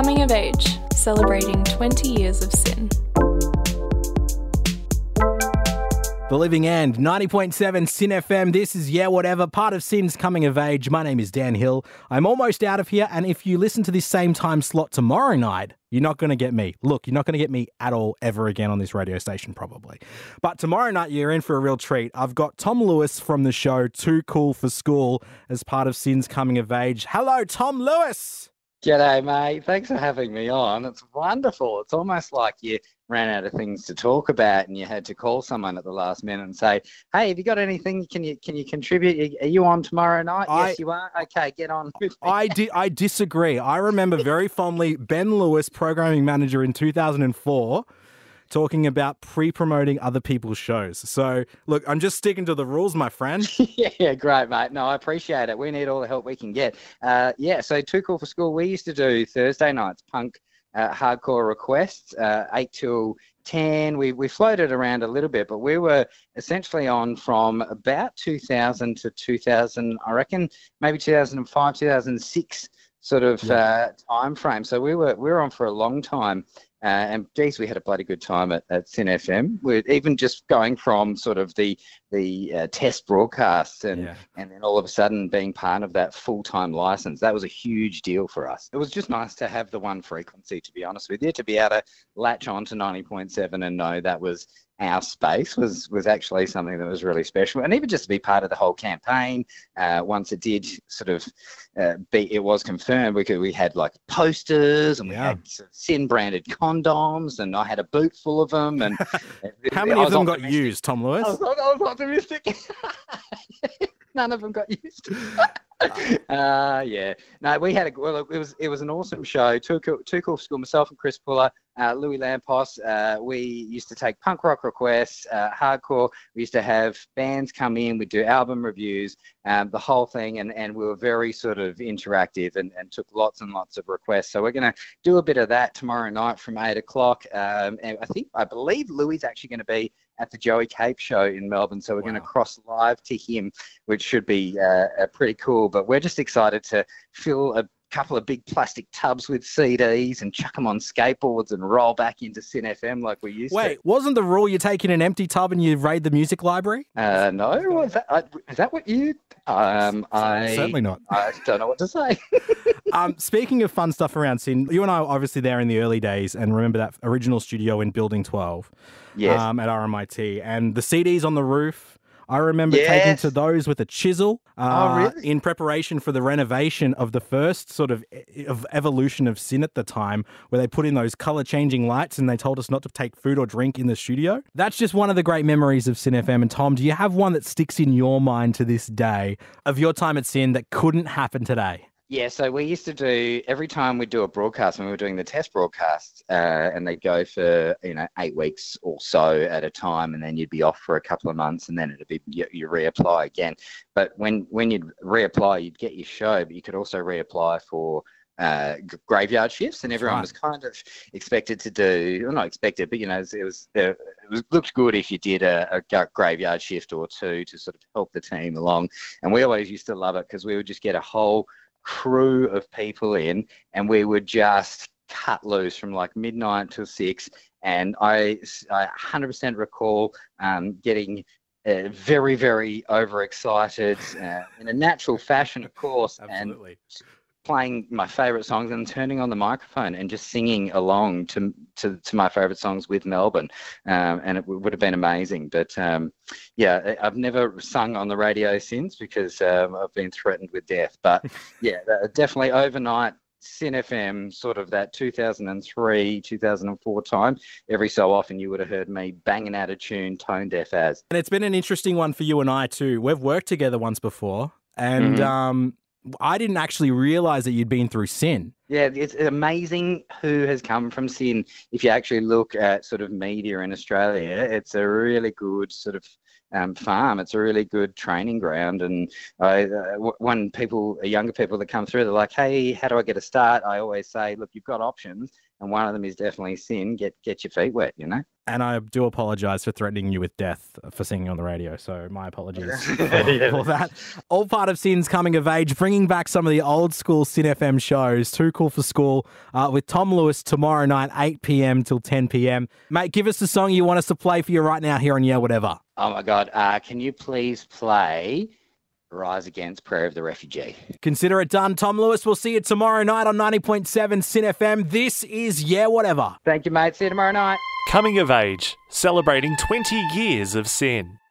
Coming of Age, celebrating 20 years of Sin. The Living End, 90.7 Sin FM. This is Yeah Whatever, part of Sin's Coming of Age. My name is Dan Hill. I'm almost out of here, and if you listen to this same time slot tomorrow night, you're not going to get me. Look, you're not going to get me at all ever again on this radio station, probably. But tomorrow night, you're in for a real treat. I've got Tom Lewis from the show Too Cool for School as part of Sin's Coming of Age. Hello, Tom Lewis. G'day, mate. Thanks for having me on. It's wonderful. It's almost like you ran out of things to talk about and you had to call someone at the last minute and say, hey, have you got anything? Can you contribute? Are you on tomorrow night? Yes, you are. Okay, get on with me. I disagree. I remember very fondly Ben Lewis, programming manager in 2004, talking about pre-promoting other people's shows. So, look, I'm just sticking to the rules, my friend. Yeah, great, mate. No, I appreciate it. We need all the help we can get. So Too Cool for School, we used to do Thursday nights, punk hardcore requests, 8 till 10. We floated around a little bit, but we were essentially on from about 2000 to 2000, I reckon, maybe 2005, 2006 sort of time frame. So we were on for a long time. And geez, we had a bloody good time at Sin FM. We're even just going from sort of the test broadcasts and then all of a sudden being part of that full-time license. That was a huge deal for us. It was just nice to have the one frequency, to be honest with you, to be able to latch on to 90.7 and know that was our space was actually something that was really special. And even just to be part of the whole campaign, once it did sort of it was confirmed, we had like posters and we had Sin branded condoms, and I had a boot full of them. And how many of them got used, Tom Lewis? I was optimistic. None of them got used. No, we had it was an awesome show. Too Cool for School, myself and Chris Puller, Louis Lampos. We used to take punk rock requests, hardcore. We used to have bands come in. We'd do album reviews, the whole thing, and we were very sort of interactive and took lots and lots of requests. So we're going to do a bit of that tomorrow night from 8 o'clock. And I believe Louis is actually going to be at the Joey Cape show in Melbourne. So we're going to cross live to him, which should be pretty cool. But we're just excited to fill a couple of big plastic tubs with CDs and chuck them on skateboards and roll back into Sin FM like we used to. Wait, wasn't the rule you take in an empty tub and you raid the music library? No, is that what you... Certainly not. I don't know what to say. Speaking of fun stuff around Sin, you and I were obviously there in the early days and remember that original studio in Building 12 at RMIT, and the CDs on the roof. I remember taking to those with a chisel in preparation for the renovation of the first sort of evolution of Sin at the time, where they put in those colour-changing lights and they told us not to take food or drink in the studio. That's just one of the great memories of Sin FM. And Tom, do you have one that sticks in your mind to this day of your time at Sin that couldn't happen today? Yeah, so we used to do, every time we'd do a broadcast, when we were doing the test broadcasts, and they'd go for, 8 weeks or so at a time, and then you'd be off for a couple of months, and then it'd be, you reapply again. But when you'd reapply, you'd get your show, but you could also reapply for graveyard shifts, and everyone was kind of expected to do, well, not expected, but it looked good if you did a graveyard shift or two to sort of help the team along. And we always used to love it because we would just get a whole crew of people in, and we would just cut loose from like midnight till 6. And I 100% recall getting very, very overexcited in a natural fashion, of course. Absolutely. And playing my favourite songs and turning on the microphone and just singing along to my favourite songs with Melbourne. And it would have been amazing. But I've never sung on the radio since because I've been threatened with death. But definitely overnight, Sin FM, sort of that 2003, 2004 time, every so often you would have heard me banging out a tune, tone deaf as. And it's been an interesting one for you and I too. We've worked together once before, and I didn't actually realise that you'd been through Sin. Yeah, it's amazing who has come from Sin. If you actually look at sort of media in Australia, it's a really good sort of farm. It's a really good training ground. And when younger people that come through, they're like, hey, how do I get a start? I always say, look, you've got options. and one of them is definitely sin. Get your feet wet, you know. And I do apologise for threatening you with death for singing on the radio. So my apologies for that. All part of Sin's coming of age, bringing back some of the old school Sin FM shows. Too Cool for School with Tom Lewis tomorrow night, 8 p.m. till 10 p.m. Mate, give us the song you want us to play for you right now here on Yeah Whatever. Oh my God. Can you please play Rise Against Prayer of the Refugee? Consider it done. Tom Lewis, we'll see you tomorrow night on 90.7 Sin FM. This is Yeah Whatever. Thank you, mate. See you tomorrow night. Coming of Age, celebrating 20 years of Sin.